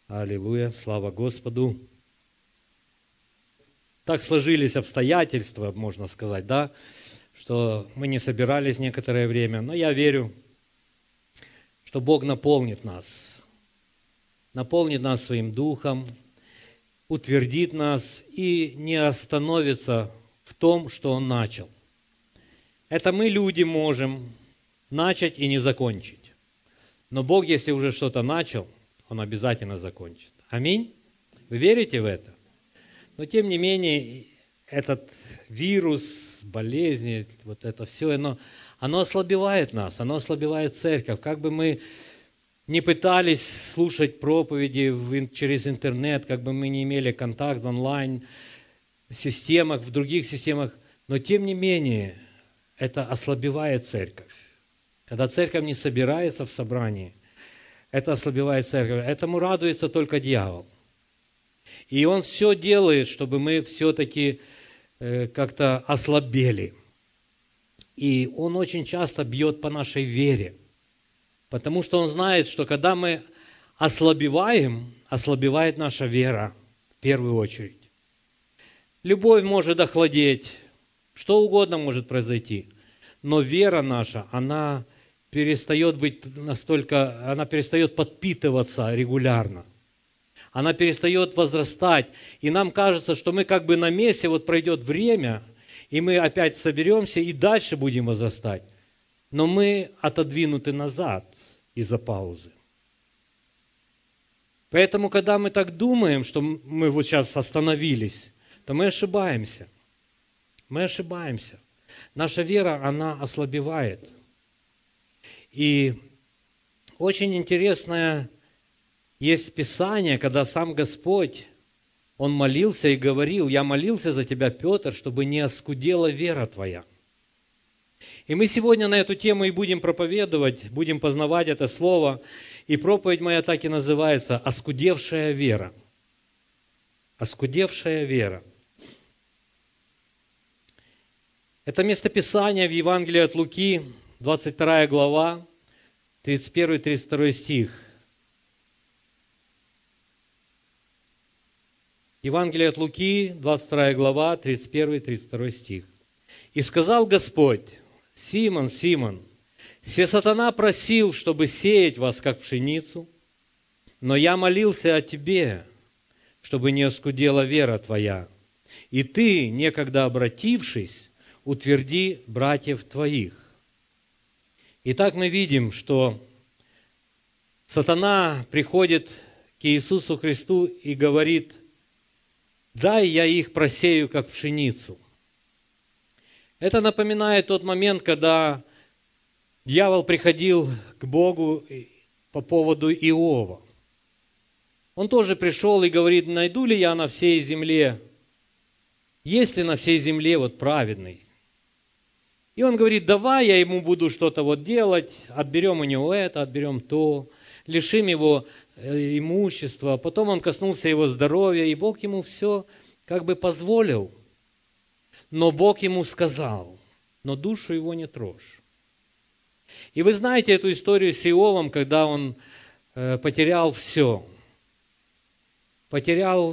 Аллилуйя, слава Господу. Так сложились обстоятельства, можно сказать, да, что мы не собирались некоторое время, но я верю, что Бог наполнит нас своим духом, утвердит нас и не остановится в том, что Он начал. Это мы, люди, можем начать и не закончить. Но Бог, если уже что-то начал, Он обязательно закончит. Аминь? Вы верите в это? Но тем не менее, этот вирус, болезни, вот это все, оно ослабевает нас, оно ослабевает церковь. Как бы мы не пытались слушать проповеди через интернет, как бы мы не имели контакт в онлайн-системах, в других системах, но тем не менее, это ослабевает церковь. Когда церковь не собирается в собрании, это ослабевает церковь. Этому радуется только дьявол. И он все делает, чтобы мы все-таки как-то ослабели. И он очень часто бьет по нашей вере. Потому что он знает, что когда мы ослабеваем, ослабевает наша вера в первую очередь. Любовь может охладеть, что угодно может произойти. Но вера наша, она перестает подпитываться регулярно. Она перестает возрастать. И нам кажется, что мы как бы на месте, вот пройдет время, и мы опять соберемся и дальше будем возрастать. Но мы отодвинуты назад из-за паузы. Поэтому, когда мы так думаем, что мы вот сейчас остановились, то мы ошибаемся. Мы ошибаемся. Наша вера, она ослабевает. И очень интересное есть Писание, когда сам Господь, Он молился и говорил: «Я молился за тебя, Петр, чтобы не оскудела вера твоя». И мы сегодня на эту тему и будем проповедовать, будем познавать это слово. И проповедь моя так и называется «Оскудевшая вера». Оскудевшая вера. Это местописание в Евангелии от Луки, 22 глава, 31-32 стих. Евангелие от Луки, 22 глава, 31-32 стих. «И сказал Господь: Симон, Симон, се сатана просил, чтобы сеять вас, как пшеницу, но я молился о тебе, чтобы не оскудела вера твоя. И ты, некогда обратившись, утверди братьев твоих». Итак, мы видим, что сатана приходит к Иисусу Христу и говорит: «Дай я их просею, как пшеницу». Это напоминает тот момент, когда дьявол приходил к Богу по поводу Иова. Он тоже пришел и говорит: найду ли я на всей земле, есть ли на всей земле вот праведный? И он говорит: давай я ему буду что-то вот делать, отберем у него это, отберем то, лишим его имущества. Потом он коснулся его здоровья, и Бог ему все как бы позволил. Но Бог ему сказал: но душу его не трожь. И вы знаете эту историю с Иовом, когда он потерял все. Потерял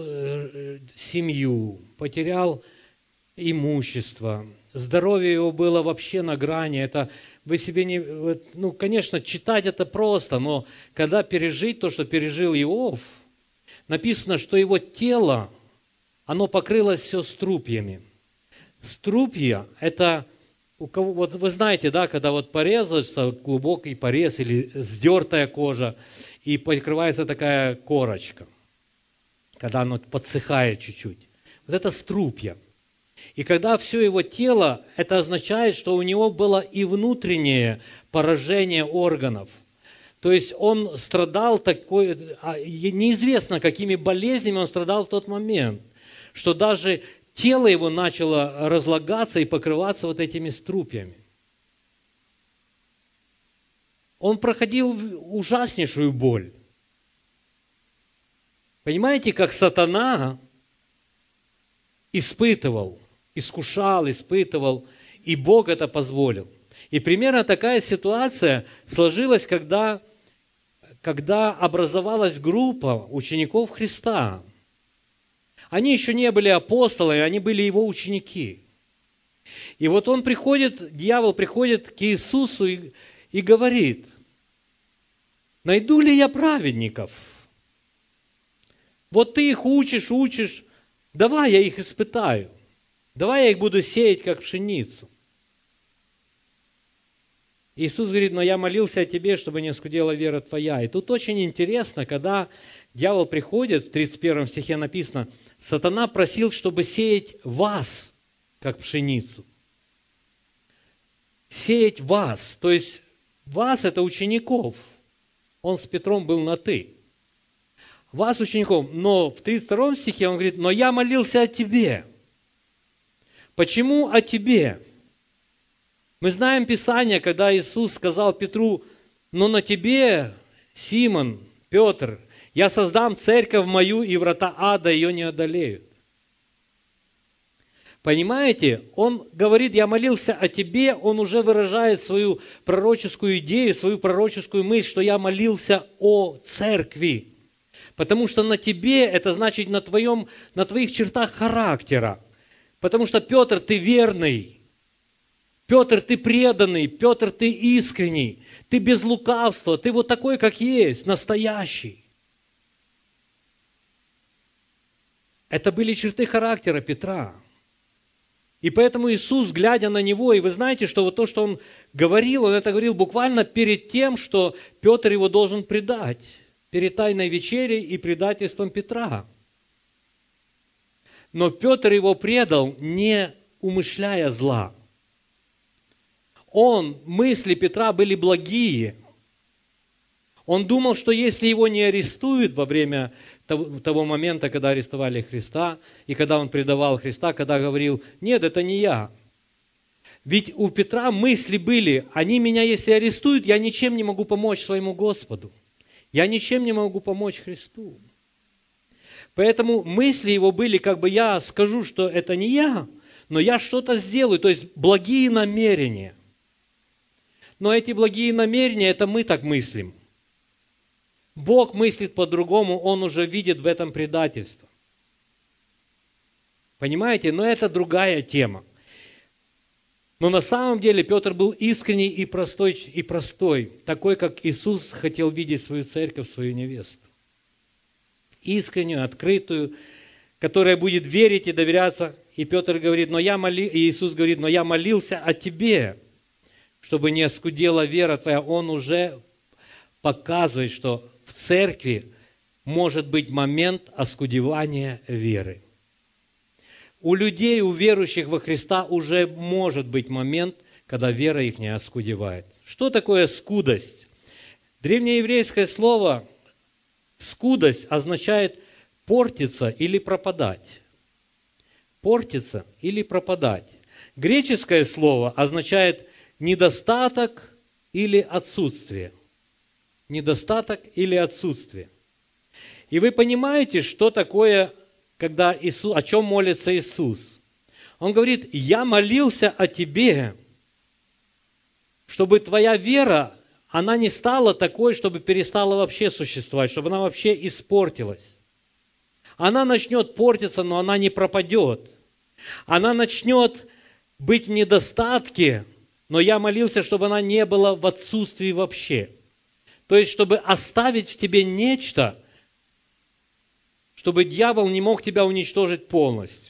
семью, потерял имущество. Здоровье его было вообще на грани. Это вы себе не... Ну, конечно, читать это просто, но когда пережить то, что пережил Иов, написано, что его тело, оно покрылось все струпьями. Струпья – это, вот вы знаете, да, когда вот порезался глубокий порез или сдертая кожа, и покрывается такая корочка, когда оно подсыхает чуть-чуть. Вот это струпья. И когда все его тело, это означает, что у него было и внутреннее поражение органов. То есть он страдал неизвестно какими болезнями он страдал в тот момент, что даже тело его начало разлагаться и покрываться вот этими струпьями. Он проходил ужаснейшую боль. Понимаете, как сатана искушал, и Бог это позволил. И примерно такая ситуация сложилась, когда когда образовалась группа учеников Христа. Они еще не были апостолами, они были его ученики. И вот он приходит, дьявол приходит к Иисусу и говорит: найду ли я праведников? Вот ты их учишь, давай я их испытаю. Давай я их буду сеять, как пшеницу. Иисус говорит: но я молился о тебе, чтобы не оскудела вера твоя. И тут очень интересно, когда дьявол приходит, в 31 стихе написано: сатана просил, чтобы сеять вас, как пшеницу. Сеять вас, то есть вас – это учеников. Он с Петром был на «ты». Вас, учеников. Но в 32 стихе он говорит: но я молился о тебе. Почему о тебе? Мы знаем Писание, когда Иисус сказал Петру: но на тебе, Симон, Петр, я создам церковь мою, и врата ада ее не одолеют. Понимаете? Он говорит: я молился о тебе, он уже выражает свою пророческую идею, свою пророческую мысль, что я молился о церкви. Потому что на тебе, это значит на твоих чертах характера. Потому что, Петр, ты верный. Петр, ты преданный. Петр, ты искренний. Ты без лукавства. Ты вот такой, как есть, настоящий. Это были черты характера Петра. И поэтому Иисус, глядя на него, и вы знаете, что вот то, что он это говорил буквально перед тем, что Петр его должен предать. Перед Тайной вечерей и предательством Петра. Но Петр его предал, не умышляя зла. Мысли Петра были благие. Он думал, что если его не арестуют во время того момента, когда арестовали Христа, и когда он предавал Христа, когда говорил: нет, это не я. Ведь у Петра мысли были: они меня, если арестуют, я ничем не могу помочь своему Господу. Я ничем не могу помочь Христу. Поэтому мысли его были, как бы я скажу, что это не я, но я что-то сделаю, то есть благие намерения. Но эти благие намерения, это мы так мыслим. Бог мыслит по-другому, Он уже видит в этом предательство. Понимаете? Но это другая тема. Но на самом деле Петр был искренний и простой, такой, как Иисус хотел видеть свою церковь, свою невесту. Искреннюю, открытую, которая будет верить и доверяться. И Петр говорит: и Иисус говорит: но я молился о тебе, чтобы не оскудела вера твоя. Он уже показывает, что в церкви может быть момент оскудевания веры. У людей, у верующих во Христа уже может быть момент, когда вера их не оскудевает. Что такое скудость? Древнееврейское слово «скудость» означает портиться или пропадать. Портиться или пропадать. Греческое слово означает недостаток или отсутствие. Недостаток или отсутствие. И вы понимаете, что такое, когда о чем молится Иисус? Он говорит: я молился о тебе, чтобы твоя вера, она не стала такой, чтобы перестала вообще существовать, чтобы она вообще испортилась. Она начнет портиться, но она не пропадет. Она начнет быть в недостатке, но я молился, чтобы она не была в отсутствии вообще. То есть, чтобы оставить в тебе нечто, чтобы дьявол не мог тебя уничтожить полностью.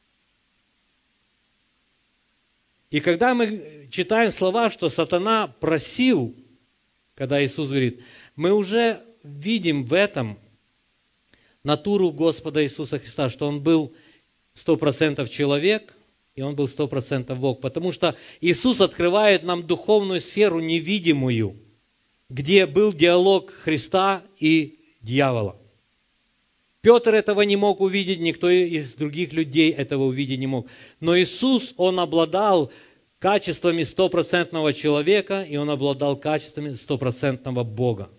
И когда мы читаем слова, что сатана просил, когда Иисус говорит, мы уже видим в этом натуру Господа Иисуса Христа, что Он был 100% человек, и Он был 100% Бог. Потому что Иисус открывает нам духовную сферу невидимую, где был диалог Христа и дьявола. Петр этого не мог увидеть, никто из других людей этого увидеть не мог. Но Иисус, Он обладал качествами 100% человека, и Он обладал качествами 100% Бога.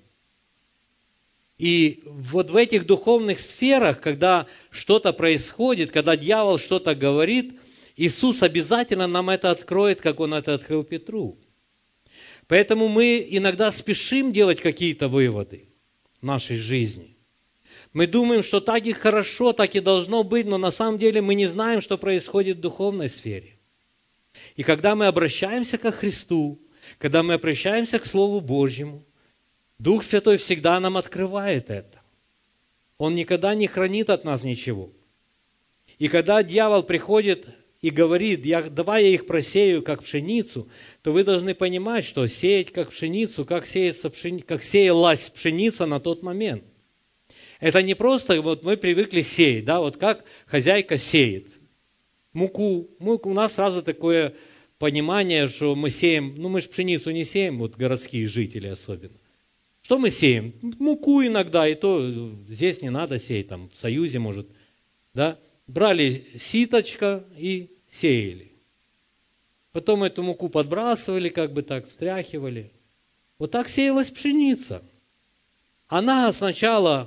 И вот в этих духовных сферах, когда что-то происходит, когда дьявол что-то говорит, Иисус обязательно нам это откроет, как Он это открыл Петру. Поэтому мы иногда спешим делать какие-то выводы. в нашей жизни. Мы думаем, что так и хорошо, так и должно быть, но на самом деле мы не знаем, что происходит в духовной сфере. И когда мы обращаемся ко Христу, когда мы обращаемся к Слову Божьему, Дух Святой всегда нам открывает это. Он никогда не хранит от нас ничего. И когда дьявол приходит и говорит, давай я их просею, как пшеницу, то вы должны понимать, что сеять как пшеницу, как сеялась пшеница на тот момент. Это не просто, вот мы привыкли сеять, да, вот как хозяйка сеет. Муку. У нас сразу такое понимание, что мы сеем, мы же пшеницу не сеем, вот городские жители особенно. Что мы сеем? Муку иногда, и то здесь не надо сеять, там в Союзе, может, да. Брали ситочко и сеяли. Потом эту муку подбрасывали, как бы так, встряхивали. Вот так сеялась пшеница. Она сначала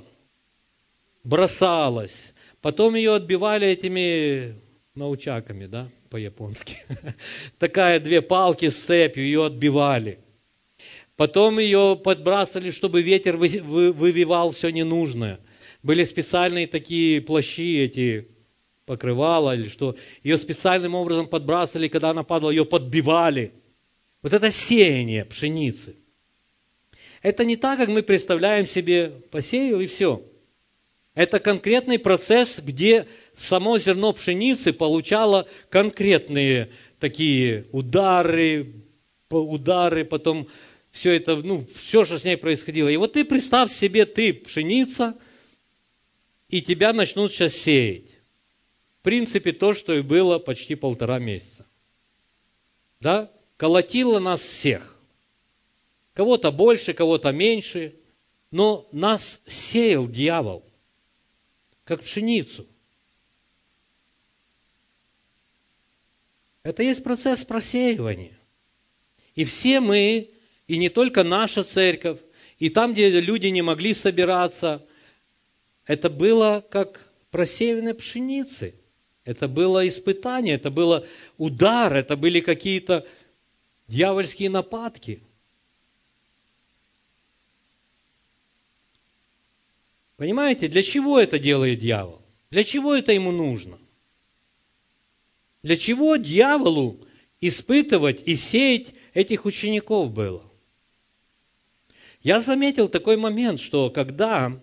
бросалась, потом ее отбивали этими научаками, да, по-японски. Такая 2 палки с цепью, ее отбивали. Потом ее подбрасывали, чтобы ветер вывивал все ненужное. Были специальные такие плащи, эти покрывала, или что. Ее специальным образом подбрасывали, когда она падала, ее подбивали. Вот это сеяние пшеницы. Это не так, как мы представляем себе, посеял и все. Это конкретный процесс, где само зерно пшеницы получало конкретные такие удары, потом все это, все, что с ней происходило. И вот ты представь себе, ты пшеница, и тебя начнут сейчас сеять. В принципе, то, что и было почти 1,5 месяца. Да? Колотило нас всех. Кого-то больше, кого-то меньше, но нас сеял дьявол, как пшеницу. Это есть процесс просеивания. И все мы, и не только наша церковь, и там, где люди не могли собираться, это было как просеивание пшеницы. Это было испытание, это было удар, это были какие-то дьявольские нападки. Понимаете, для чего это делает дьявол? Для чего это ему нужно? Для чего дьяволу испытывать и сеять этих учеников было? Я заметил такой момент, что когда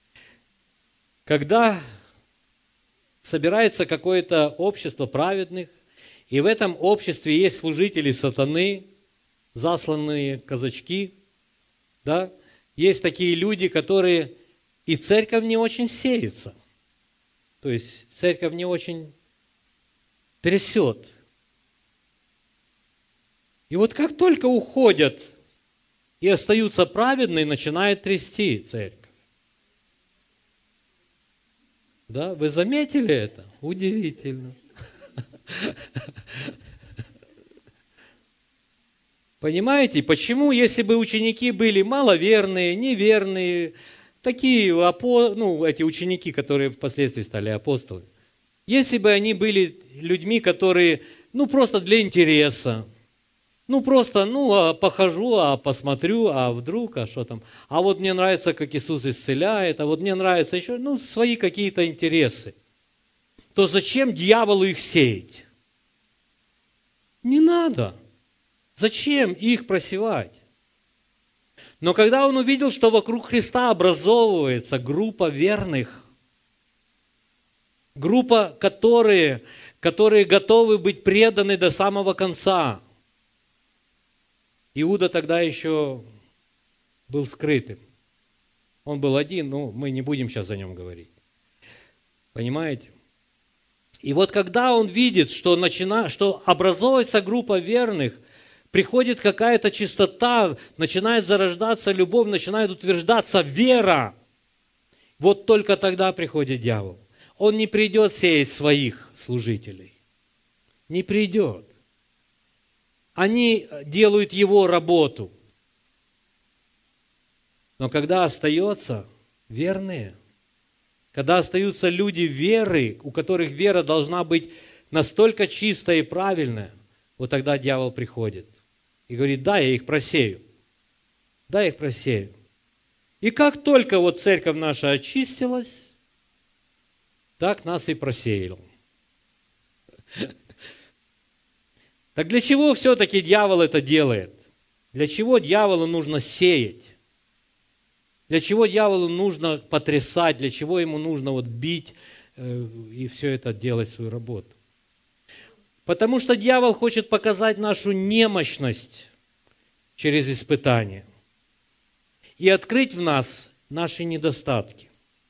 собирается какое-то общество праведных, и в этом обществе есть служители сатаны, засланные казачки, да, есть такие люди, которые и церковь не очень сеется. То есть церковь не очень трясет. И вот как только уходят и остаются праведные, начинает трясти церковь. Да, вы заметили это? Удивительно. Понимаете, почему, если бы ученики были маловерные, неверные, такие, эти ученики, которые впоследствии стали апостолами, если бы они были людьми, которые, просто для интереса, похожу, посмотрю, вдруг, что там, вот мне нравится, как Иисус исцеляет, вот мне нравится еще, свои какие-то интересы, то зачем дьяволу их сеять? Не надо. Зачем их просевать? Но когда он увидел, что вокруг Христа образовывается группа верных, группа, которые готовы быть преданы до самого конца. Иуда тогда еще был скрытым. Он был один, мы не будем сейчас о нем говорить. Понимаете? И вот когда он видит, что образовывается группа верных, приходит какая-то чистота, начинает зарождаться любовь, начинает утверждаться вера, вот только тогда приходит дьявол. Он не придет сеять своих служителей. Не придет. Они делают его работу. Но когда остаются верные, когда остаются люди веры, у которых вера должна быть настолько чистая и правильная, вот тогда дьявол приходит и говорит: да, я их просею. Да, я их просею. И как только вот церковь наша очистилась, так нас и просеял. Так для чего все-таки дьявол это делает? Для чего дьяволу нужно сеять? Для чего дьяволу нужно потрясать? Для чего ему нужно вот бить и все это делать свою работу? Потому что дьявол хочет показать нашу немощность через испытания и открыть в нас наши недостатки.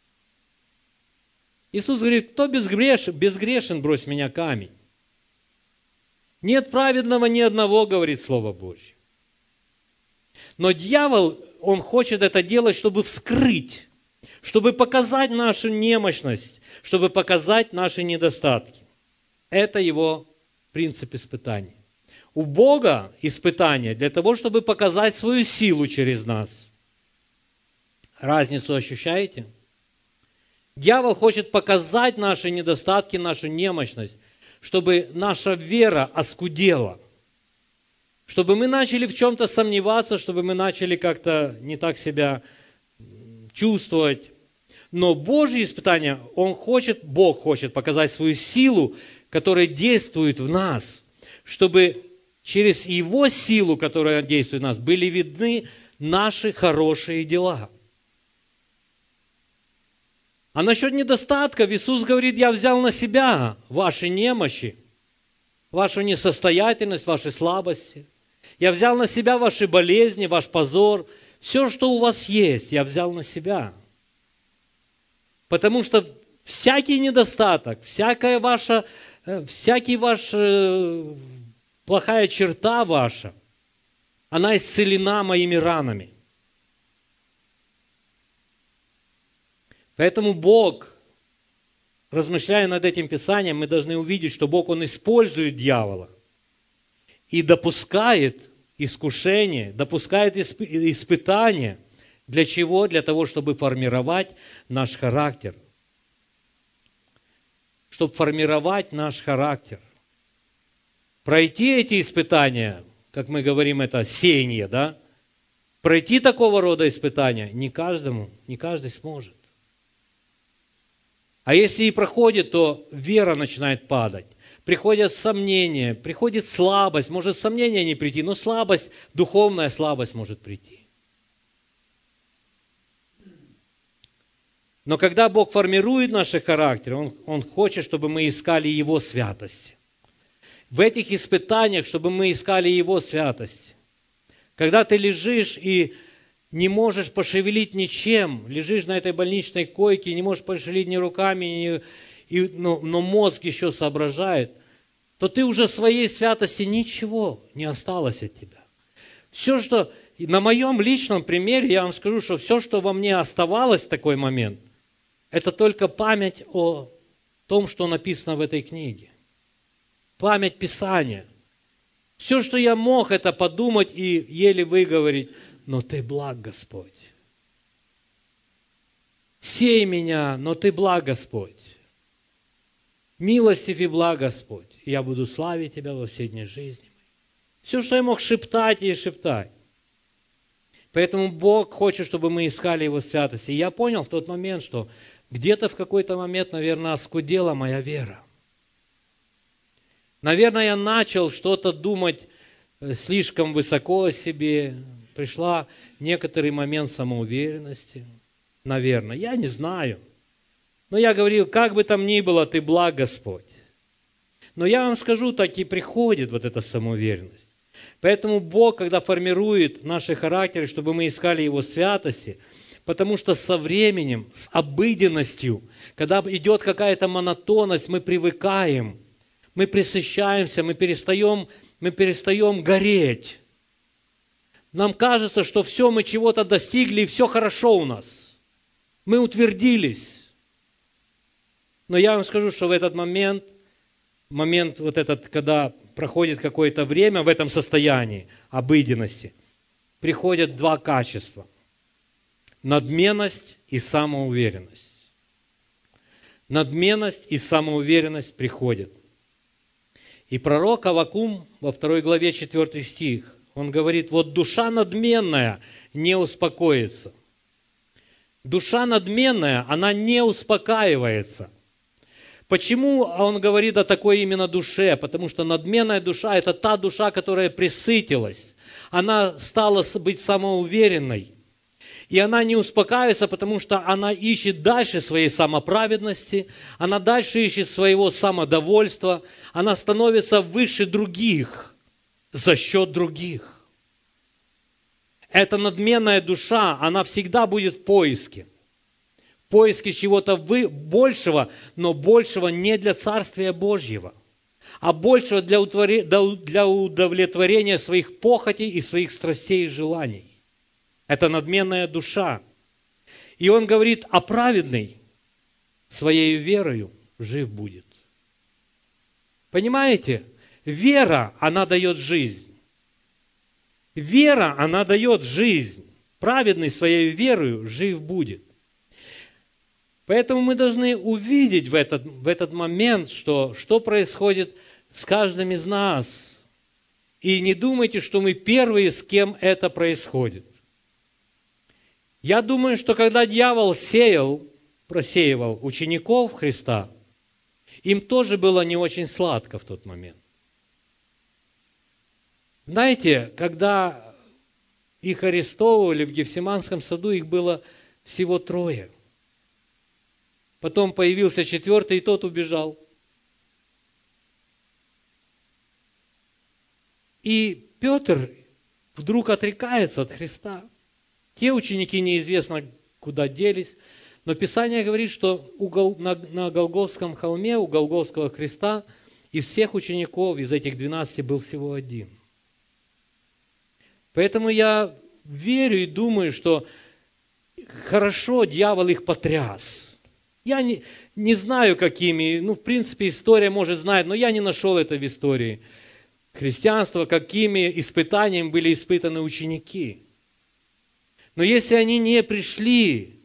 Иисус говорит: кто безгрешен, брось меня камень. Нет праведного ни одного, говорит Слово Божье. Но дьявол, он хочет это делать, чтобы вскрыть, чтобы показать нашу немощность, чтобы показать наши недостатки. Это его принцип испытания. У Бога испытания для того, чтобы показать свою силу через нас. Разницу ощущаете? Дьявол хочет показать наши недостатки, нашу немощность, чтобы наша вера оскудела, чтобы мы начали в чем-то сомневаться, чтобы мы начали как-то не так себя чувствовать. Но Божьи испытания, Бог хочет показать свою силу, которая действует в нас, чтобы через Его силу, которая действует в нас, были видны наши хорошие дела. А насчет недостатков Иисус говорит: я взял на себя ваши немощи, вашу несостоятельность, ваши слабости. Я взял на себя ваши болезни, ваш позор. Все, что у вас есть, я взял на себя. Потому что всякий недостаток, всякая ваша плохая черта ваша, она исцелена моими ранами. Поэтому Бог, размышляя над этим Писанием, мы должны увидеть, что Бог, Он использует дьявола и допускает искушение, допускает испытания. Для чего? Для того, чтобы формировать наш характер. Чтобы формировать наш характер. Пройти эти испытания, как мы говорим, это сеяние, да? Пройти такого рода испытания не каждый сможет. А если и проходит, то вера начинает падать. Приходят сомнения, приходит слабость. Может сомнения не прийти, но слабость, духовная слабость может прийти. Но когда Бог формирует наш характер, Он хочет, чтобы мы искали Его святость. В этих испытаниях, чтобы мы искали Его святость. Когда ты лежишь и не можешь пошевелить ничем, лежишь на этой больничной койке, не можешь пошевелить ни руками, но мозг еще соображает, то ты уже своей святости ничего не осталось от тебя. Все, что на моем личном примере, я вам скажу, что все, что во мне оставалось в такой момент, это только память о том, что написано в этой книге. Память Писания. Все, что я мог, это подумать и еле выговорить: но Ты благ, Господь. Сей меня, но Ты благ, Господь. Милостив и благ, Господь. И я буду славить Тебя во все дни жизни. Все, что я мог шептать и шептать. Поэтому Бог хочет, чтобы мы искали Его святости. И я понял в тот момент, что где-то в какой-то момент, наверное, оскудела моя вера. Наверное, я начал что-то думать слишком высоко о себе. Пришла некоторый момент самоуверенности. Наверное, я не знаю. Но я говорил: как бы там ни было, Ты благ, Господь. Но я вам скажу, так и приходит вот эта самоуверенность. Поэтому Бог, когда формирует наши характеры, чтобы мы искали Его святости, потому что со временем, с обыденностью, когда идет какая-то монотонность, мы привыкаем, мы пресыщаемся, мы перестаем гореть. Нам кажется, что все, мы чего-то достигли, и все хорошо у нас. Мы утвердились. Но я вам скажу, что в этот момент вот этот, когда проходит какое-то время в этом состоянии обыденности, приходят два качества. Надменность и самоуверенность. Надменность и самоуверенность приходят. И пророк Аввакум во 2 главе 4 стих, он говорит: вот душа надменная не успокоится. Душа надменная, она не успокаивается. Почему он говорит о такой именно душе? Потому что надменная душа – это та душа, которая пресытилась. Она стала быть самоуверенной. И она не успокаивается, потому что она ищет дальше своей самоправедности, она дальше ищет своего самодовольства, она становится выше других за счет других. Эта надменная душа, она всегда будет в поиске чего-то большего, но большего не для Царствия Божьего, а большего для удовлетворения своих похотей и своих страстей и желаний. Это надменная душа. И он говорит, а праведный своей верою жив будет. Понимаете? Вера, она дает жизнь. Вера, она дает жизнь. Праведный своей верою жив будет. Поэтому мы должны увидеть в этот момент, что происходит с каждым из нас. И не думайте, что мы первые, с кем это происходит. Я думаю, что когда дьявол просеивал учеников Христа, им тоже было не очень сладко в тот момент. Знаете, когда их арестовывали в Гефсиманском саду, их было всего 3. Потом появился 4-й, и тот убежал. И Петр вдруг отрекается от Христа. Те ученики неизвестно куда делись, но Писание говорит, что на Голгофском холме, у Голгофского креста, из всех учеников, из этих 12 был всего 1. Поэтому я верю и думаю, что хорошо дьявол их потряс. Я не знаю, какими, в принципе, история может знать, но я не нашел это в истории христианства, какими испытаниями были испытаны ученики. Но если они не пришли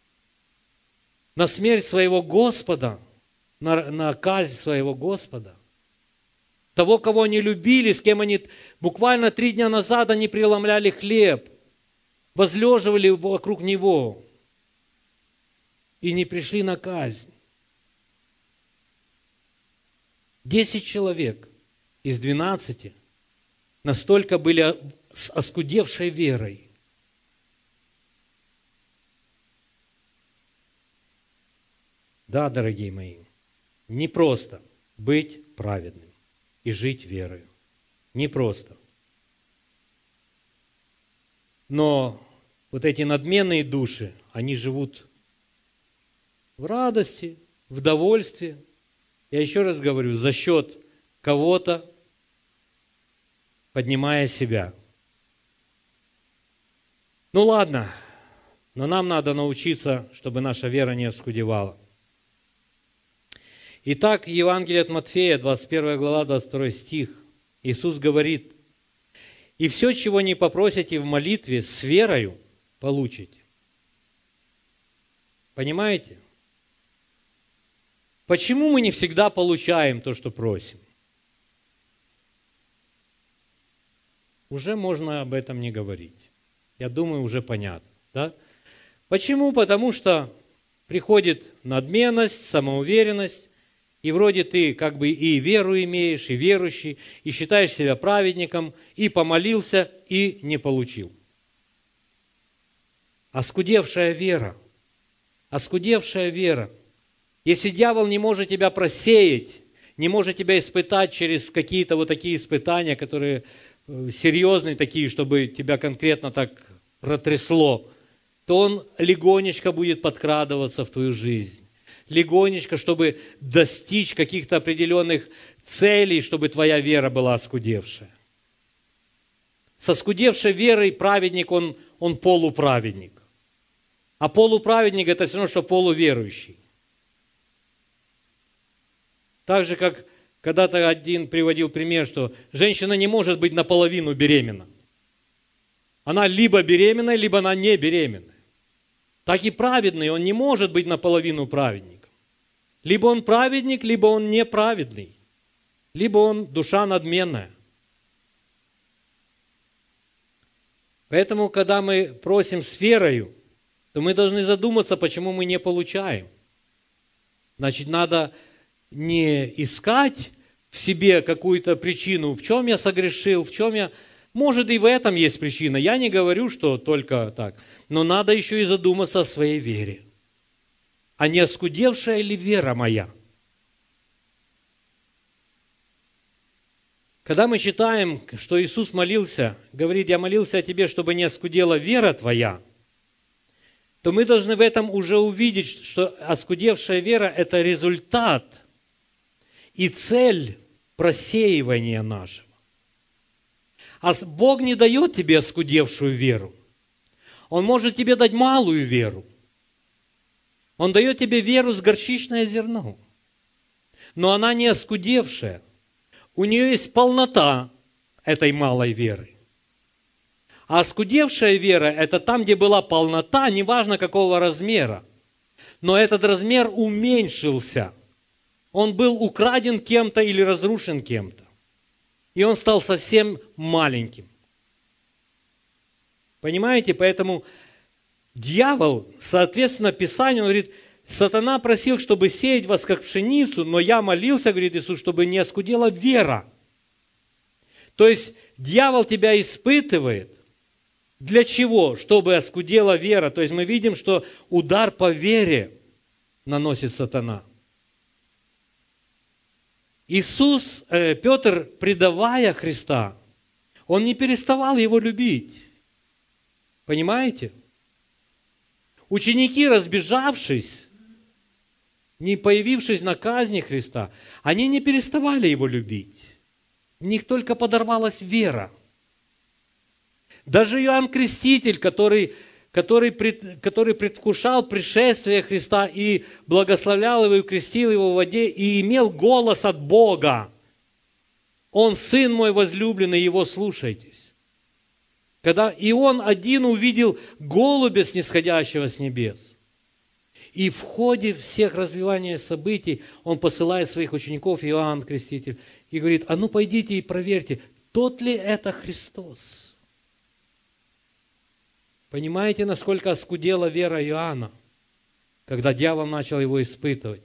на смерть своего Господа, на казнь своего Господа, того, кого они любили, с кем они буквально 3 дня назад они преломляли хлеб, возлеживали вокруг Него и не пришли на казнь. 10 человек из 12 настолько были с оскудевшей верой. Да, дорогие мои, не просто быть праведным и жить верою. Не просто. Но вот эти надменные души, они живут в радости, в довольстве. Я еще раз говорю, за счет кого-то, поднимая себя. Ну ладно, но нам надо научиться, чтобы наша вера не оскудевала. Итак, Евангелие от Матфея, 21 глава, 22 стих. Иисус говорит, «И все, чего не попросите в молитве, с верою получите». Понимаете? Почему мы не всегда получаем то, что просим? Уже можно об этом не говорить. Я думаю, уже понятно. Да? Почему? Потому что приходит надменность, самоуверенность, и вроде ты как бы и веру имеешь, и верующий, и считаешь себя праведником, и помолился, и не получил. Оскудевшая вера. Оскудевшая вера. Если дьявол не может тебя просеять, не может тебя испытать через какие-то вот такие испытания, которые серьезные такие, чтобы тебя конкретно так протрясло, то он легонечко будет подкрадываться в твою жизнь. Легонечко, чтобы достичь каких-то определенных целей, чтобы твоя вера была оскудевшая. Со оскудевшей верой праведник, он полуправедник. А полуправедник – это все равно, что полуверующий. Так же, как когда-то один приводил пример, что женщина не может быть наполовину беременна. Она либо беременна, либо она не беременна. Так и праведный, он не может быть наполовину праведником. Либо он праведник, либо он неправедный. Либо он душа надменная. Поэтому, когда мы просим с верою, то мы должны задуматься, почему мы не получаем. Значит, надо не искать в себе какую-то причину, в чем я согрешил, в чем я... Может, и в этом есть причина. Я не говорю, что только так. Но надо еще и задуматься о своей вере. А не оскудевшая ли вера моя? Когда мы читаем, что Иисус молился, говорит, я молился о тебе, чтобы не оскудела вера твоя, то мы должны в этом уже увидеть, что оскудевшая вера – это результат и цель просеивания нашего. А Бог не дает тебе оскудевшую веру. Он может тебе дать малую веру. Он дает тебе веру с горчичное зерно. Но она не оскудевшая. У нее есть полнота этой малой веры. А оскудевшая вера – это там, где была полнота, неважно какого размера. Но этот размер уменьшился. Он был украден кем-то или разрушен кем-то. И он стал совсем маленьким. Понимаете? Поэтому дьявол, соответственно, Писанию говорит, сатана просил, чтобы сеять вас как пшеницу, но я молился, говорит Иисус, чтобы не оскудела вера. То есть дьявол тебя испытывает. Для чего? Чтобы оскудела вера. То есть мы видим, что удар по вере наносит сатана. Иисус, Петр, предавая Христа, он не переставал его любить. Понимаете? Ученики, разбежавшись, не появившись на казни Христа, они не переставали его любить. В них только подорвалась вера. Даже Иоанн Креститель, который предвкушал пришествие Христа и благословлял его и крестил его в воде, и имел голос от Бога. Он сын мой возлюбленный, его слушайтесь. Когда и он один увидел голубя, снисходящего с небес. И в ходе всех развивания событий он посылает своих учеников, Иоанн Креститель, и говорит, а ну пойдите и проверьте, тот ли это Христос. Понимаете, насколько оскудела вера Иоанна, когда дьявол начал его испытывать?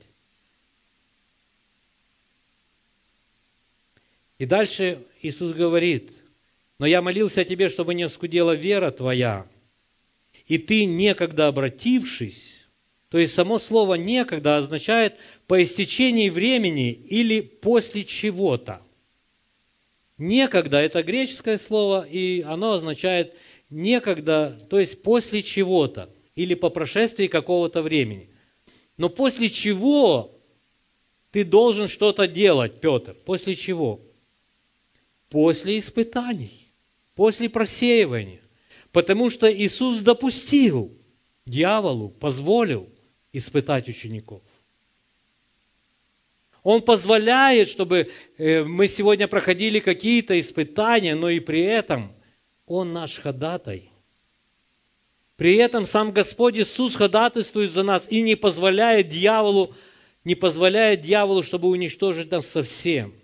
И дальше Иисус говорит, но я молился о тебе, чтобы не оскудела вера твоя, и ты, некогда обратившись, то есть само слово «некогда» означает по истечении времени или после чего-то. Некогда – это греческое слово, и оно означает некогда, то есть после чего-то, или по прошествии какого-то времени. Но после чего ты должен что-то делать, Петр? После чего? После испытаний, после просеивания. Потому что Иисус допустил дьяволу, позволил испытать учеников. Он позволяет, чтобы мы сегодня проходили какие-то испытания, но и при этом Он наш ходатай. При этом сам Господь Иисус ходатайствует за нас и не позволяет дьяволу, чтобы уничтожить нас совсем.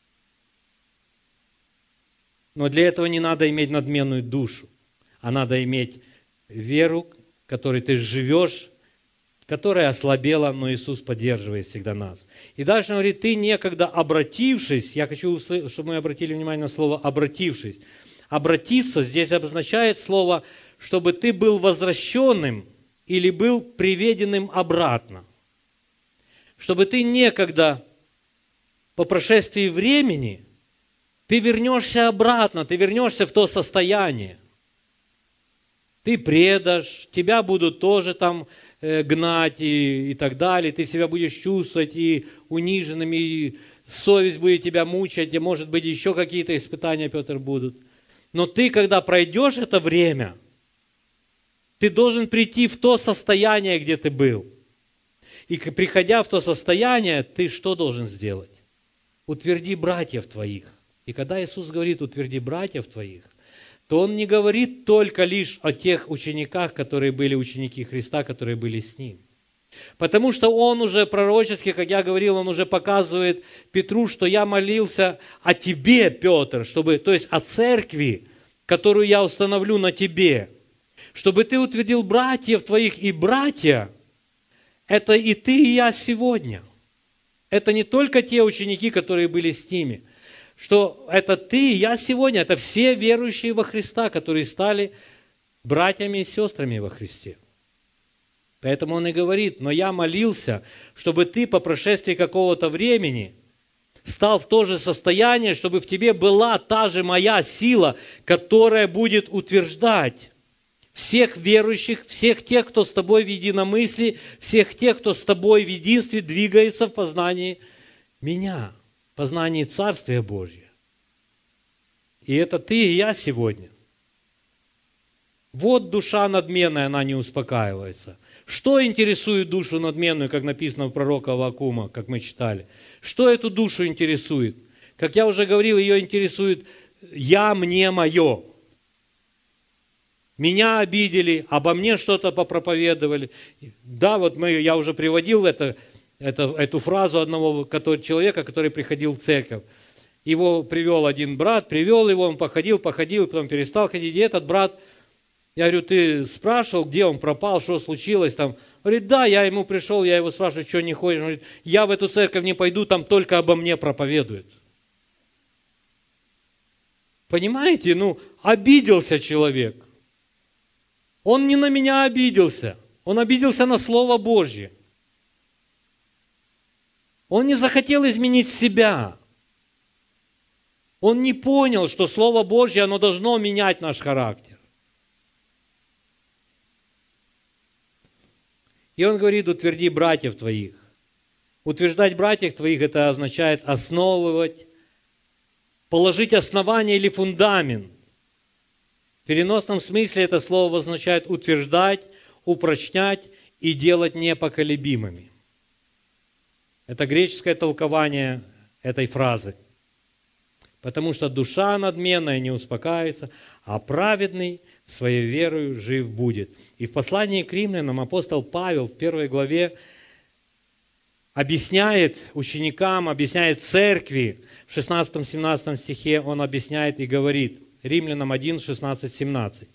Но для этого не надо иметь надменную душу, а надо иметь веру, которой ты живешь, которая ослабела, но Иисус поддерживает всегда нас. И дальше он говорит, ты некогда обратившись, я хочу, чтобы мы обратили внимание на слово «обратившись». Обратиться здесь обозначает слово, чтобы ты был возвращенным или был приведенным обратно. Чтобы ты некогда, по прошествии времени, ты вернешься обратно, ты вернешься в то состояние. Ты предашь, тебя будут тоже там гнать и так далее, ты себя будешь чувствовать и униженным, и совесть будет тебя мучать, и может быть еще какие-то испытания, Петр, будут. Но ты, когда пройдешь это время, ты должен прийти в то состояние, где ты был. И приходя в то состояние, ты что должен сделать? Утверди братьев твоих. И когда Иисус говорит «утверди братьев твоих», то Он не говорит только лишь о тех учениках, которые были ученики Христа, которые были с Ним. Потому что Он уже пророчески, как я говорил, Он уже показывает Петру, что я молился о тебе, Петр, то есть о церкви, которую я установлю на тебе, чтобы ты утвердил братьев твоих, и братья – это и ты, и я сегодня. Это не только те ученики, которые были с ними, что это ты и я сегодня, это все верующие во Христа, которые стали братьями и сестрами во Христе. Поэтому он и говорит: но я молился, чтобы ты по прошествии какого-то времени стал в то же состояние, чтобы в тебе была та же моя сила, которая будет утверждать всех верующих, всех тех, кто с тобой в единомыслии, всех тех, кто с тобой в единстве двигается в познании меня, в познании Царствия Божьего. И это ты и я сегодня. Вот душа надменная, она не успокаивается. Что интересует душу надменную, как написано у пророка Аввакума, как мы читали? Что эту душу интересует? Как я уже говорил, ее интересует «я, мне, мое». Меня обидели, обо мне что-то попроповедовали. Да, вот я уже приводил эту фразу одного человека, который приходил в церковь. Его привел один брат, привел его, он походил, потом перестал ходить. И этот брат, я говорю: ты спрашивал, где он пропал, что случилось там? Говорит: да, я ему пришел, я его спрашиваю, что не ходишь? Он говорит: я в эту церковь не пойду, там только обо мне проповедуют. Понимаете, обиделся человек. Он не на меня обиделся, он обиделся на Слово Божье. Он не захотел изменить себя. Он не понял, что Слово Божье, оно должно менять наш характер. И он говорит: утверди братьев твоих. Утверждать братьев твоих – это означает основывать, положить основание или фундамент. В переносном смысле это слово означает утверждать, упрочнять и делать непоколебимыми. Это греческое толкование этой фразы. Потому что душа надменная не успокаивается, а праведный своей верою жив будет. И в послании к римлянам апостол Павел в 1 главе объясняет ученикам, объясняет церкви, в 16-17 стихе он объясняет и говорит, Римлянам 1, 16, 17.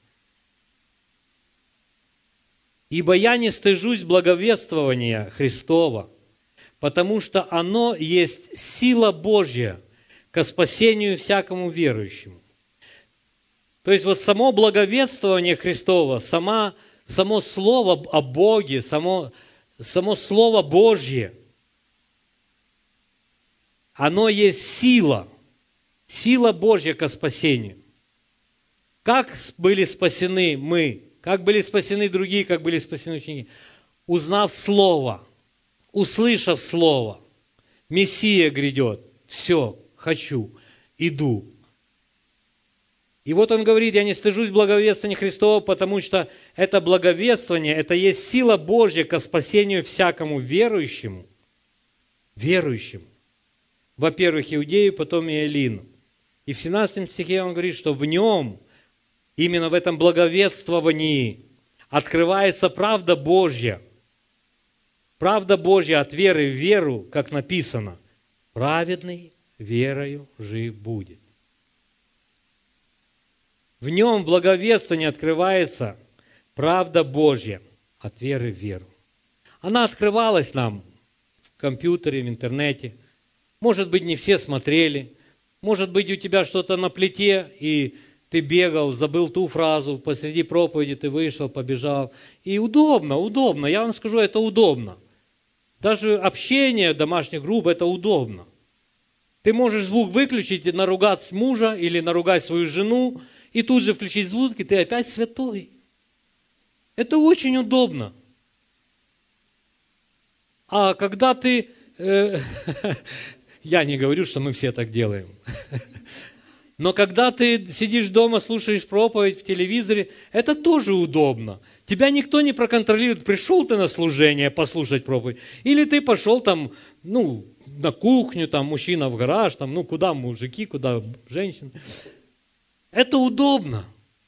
«Ибо я не стыжусь благовествования Христова, потому что оно есть сила Божья ко спасению всякому верующему». То есть вот само благовествование Христова, само слово о Боге, само Слово Божье, оно есть сила Божья ко спасению. Как были спасены мы, как были спасены другие, как были спасены ученики? Узнав Слово, услышав Слово, Мессия грядет, все, хочу, иду. И вот он говорит: я не стыжусь благовествования Христова, потому что это благовествование, это есть сила Божья ко спасению всякому верующему. Верующему. Во-первых, иудею, потом и эллину. И в 17 стихе он говорит, что в нем, именно в этом благовествовании, открывается правда Божья. Правда Божья от веры в веру, как написано, праведный верою жив будет. В нем благовествование открывается правда Божья от веры в веру. Она открывалась нам в компьютере, в интернете. Может быть, не все смотрели. Может быть, у тебя что-то на плите, и ты бегал, забыл ту фразу, посреди проповеди ты вышел, побежал. И удобно. Я вам скажу, это удобно. Даже общение домашних групп – это удобно. Ты можешь звук выключить и наругать мужа или наругать свою жену, и тут же включить звук, и ты опять святой. Это очень удобно. А когда ты... Я не говорю, что мы все так делаем. Но когда ты сидишь дома, слушаешь проповедь в телевизоре, это тоже удобно. Тебя никто не проконтролирует, пришел ты на служение послушать проповедь, или ты пошел там, на кухню, там, мужчина в гараж, там, куда мужики, куда женщины. Это удобно.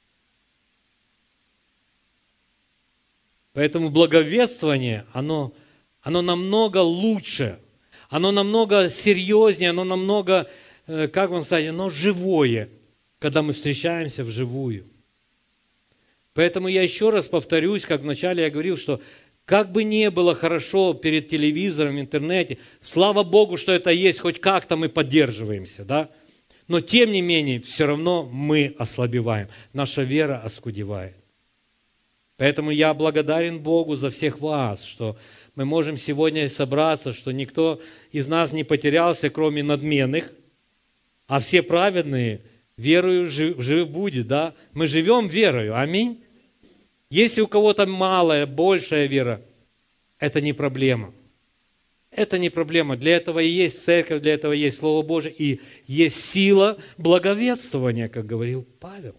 Поэтому благовествование, оно намного лучше, оно намного серьезнее, оно намного, как вам сказать, оно живое, когда мы встречаемся вживую. Поэтому я еще раз повторюсь, как вначале я говорил, что как бы не было хорошо перед телевизором, в интернете, слава Богу, что это есть, хоть как-то мы поддерживаемся, да? Но тем не менее, все равно мы ослабеваем, наша вера оскудевает. Поэтому я благодарен Богу за всех вас, что мы можем сегодня собраться, что никто из нас не потерялся, кроме надменных, а все праведные верою жив будет, да? Мы живем верою, аминь. Если у кого-то малая, большая вера, это не проблема. Это не проблема. Для этого и есть церковь, для этого есть Слово Божие, и есть сила благовествования, как говорил Павел.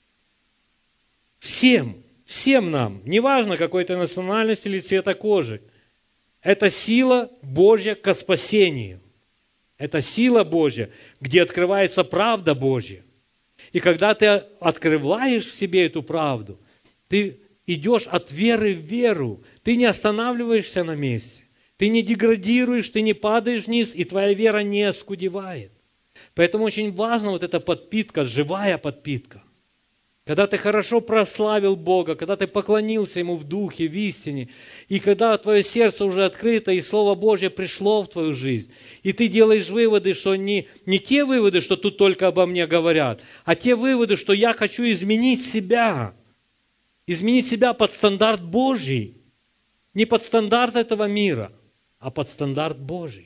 Всем нам, неважно какой ты национальности или цвета кожи, это сила Божья ко спасению. Это сила Божья, где открывается правда Божья. И когда ты открываешь в себе эту правду, ты идешь от веры в веру, ты не останавливаешься на месте, ты не деградируешь, ты не падаешь вниз, и твоя вера не оскудевает. Поэтому очень важна вот эта подпитка, живая подпитка. Когда ты хорошо прославил Бога, когда ты поклонился Ему в духе, в истине, и когда твое сердце уже открыто, и Слово Божье пришло в твою жизнь, и ты делаешь выводы, что не те выводы, что тут только обо мне говорят, а те выводы, что я хочу изменить себя под стандарт Божий, не под стандарт этого мира, а под стандарт Божий.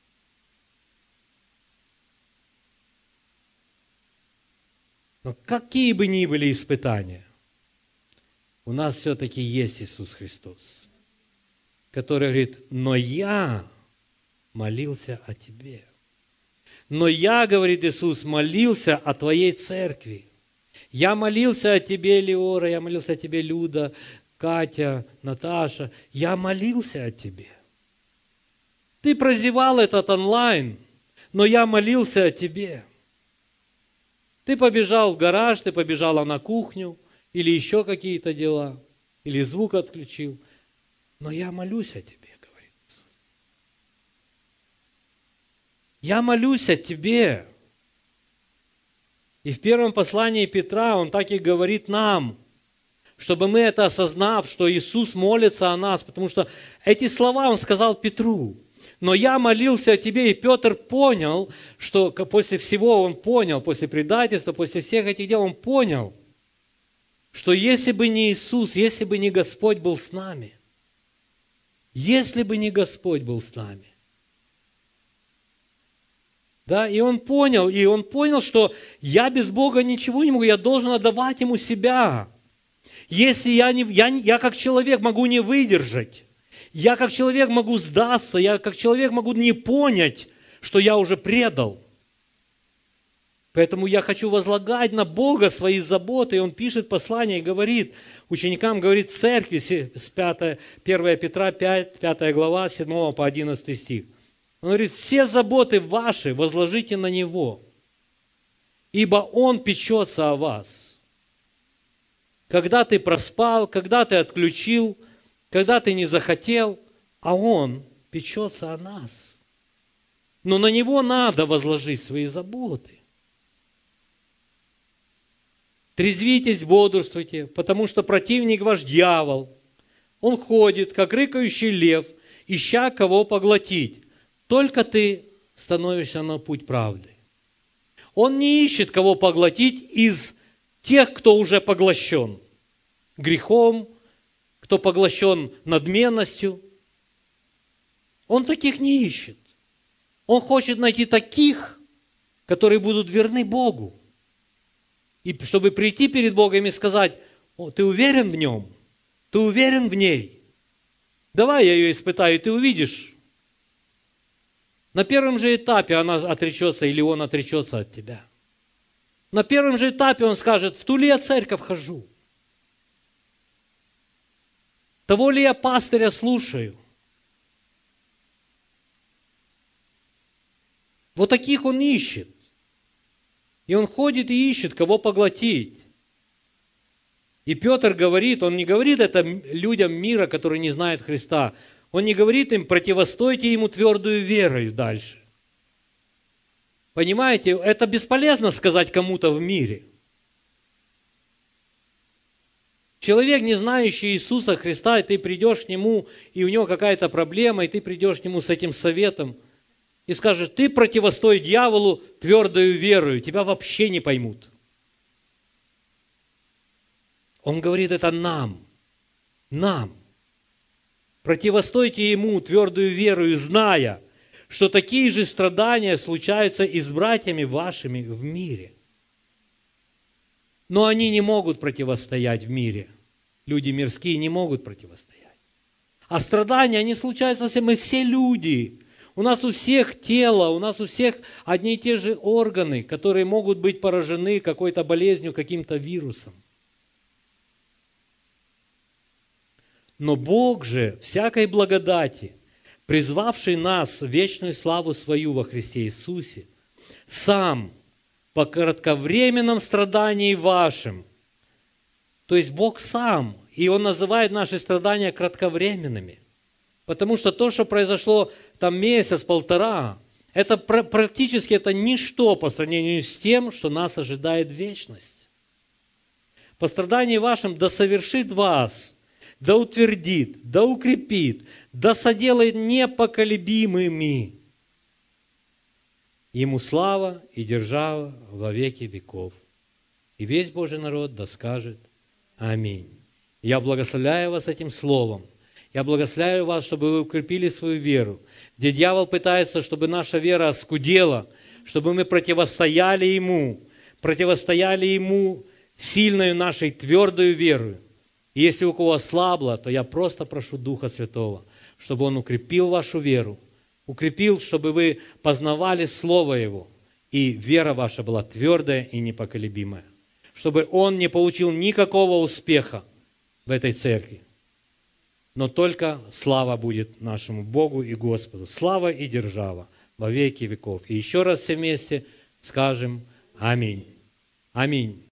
Но какие бы ни были испытания, у нас все-таки есть Иисус Христос, который говорит: но я молился о тебе. Но я, говорит Иисус, молился о твоей церкви. Я молился о тебе, Леора, я молился о тебе, Люда, Катя, Наташа. Я молился о тебе. Ты прозевал этот онлайн, но я молился о тебе. Ты побежал в гараж, ты побежала на кухню, или еще какие-то дела, или звук отключил. Но я молюсь о тебе, говорит Иисус. Я молюсь о тебе. И в первом послании Петра он так и говорит нам, чтобы мы это осознав, что Иисус молится о нас, потому что эти слова он сказал Петру. Но я молился о тебе, и Петр понял, что после всего он понял, после предательства, после всех этих дел он понял, что если бы не Иисус, если бы не Господь был с нами, если бы не Господь был с нами. Да, и он понял, что я без Бога ничего не могу, я должен отдавать Ему себя. Если я как человек могу не выдержать, я как человек могу сдаться, я как человек могу не понять, что я уже предал. Поэтому я хочу возлагать на Бога свои заботы. И он пишет послание и говорит ученикам, говорит церкви, с 1 Петра 5 глава, 7 по 11 стих. Он говорит: все заботы ваши возложите на Него, ибо Он печется о вас. Когда ты проспал, когда ты отключил, когда ты не захотел, а Он печется о нас. Но на Него надо возложить свои заботы. Трезвитесь, бодрствуйте, потому что противник ваш дьявол. Он ходит, как рыкающий лев, ища кого поглотить. Только ты становишься на путь правды. Он не ищет кого поглотить из тех, кто уже поглощен грехом, кто поглощен надменностью. Он таких не ищет. Он хочет найти таких, которые будут верны Богу. И чтобы прийти перед Богом и сказать: ты уверен в Нем? Ты уверен в ней? Давай я ее испытаю, и ты увидишь. На первом же этапе она отречется, или он отречется от тебя. На первом же этапе он скажет: в ту ли я церковь хожу? Того ли я пастыря слушаю? Вот таких он ищет. И он ходит и ищет, кого поглотить. И Петр говорит, он не говорит это людям мира, которые не знают Христа. Он не говорит им: противостойте ему твердую верою дальше. Понимаете, это бесполезно сказать кому-то в мире. Человек, не знающий Иисуса Христа, и ты придешь к Нему, и у него какая-то проблема, и ты придешь к Нему с этим советом, и скажешь, ты противостой дьяволу твердою верою, тебя вообще не поймут. Он говорит это нам. Противостойте ему твердую верою, зная, что такие же страдания случаются и с братьями вашими в мире. Но они не могут противостоять в мире. Люди мирские не могут противостоять. А страдания, они случаются все, мы все люди. У нас у всех тело, у нас у всех одни и те же органы, которые могут быть поражены какой-то болезнью, каким-то вирусом. Но Бог же всякой благодати, призвавший нас в вечную славу свою во Христе Иисусе, сам по кратковременном страдании вашим, то есть Бог сам, и Он называет наши страдания кратковременными, потому что то, что произошло там месяц-полтора, это практически это ничто по сравнению с тем, что нас ожидает вечность. По страдании вашим да совершит вас, да утвердит, да укрепит, да соделает непоколебимыми. Ему слава и держава во веки веков. И весь Божий народ да скажет аминь. Я благословляю вас этим словом. Я благословляю вас, чтобы вы укрепили свою веру. Где дьявол пытается, чтобы наша вера оскудела, чтобы мы противостояли ему сильною нашей твердою верою. И если у кого ослабло, то я просто прошу Духа Святого, чтобы Он укрепил вашу веру, укрепил, чтобы вы познавали Слово Его, и вера ваша была твердая и непоколебимая, чтобы Он не получил никакого успеха в этой церкви, но только слава будет нашему Богу и Господу, слава и держава во веки веков. И еще раз все вместе скажем аминь. Аминь.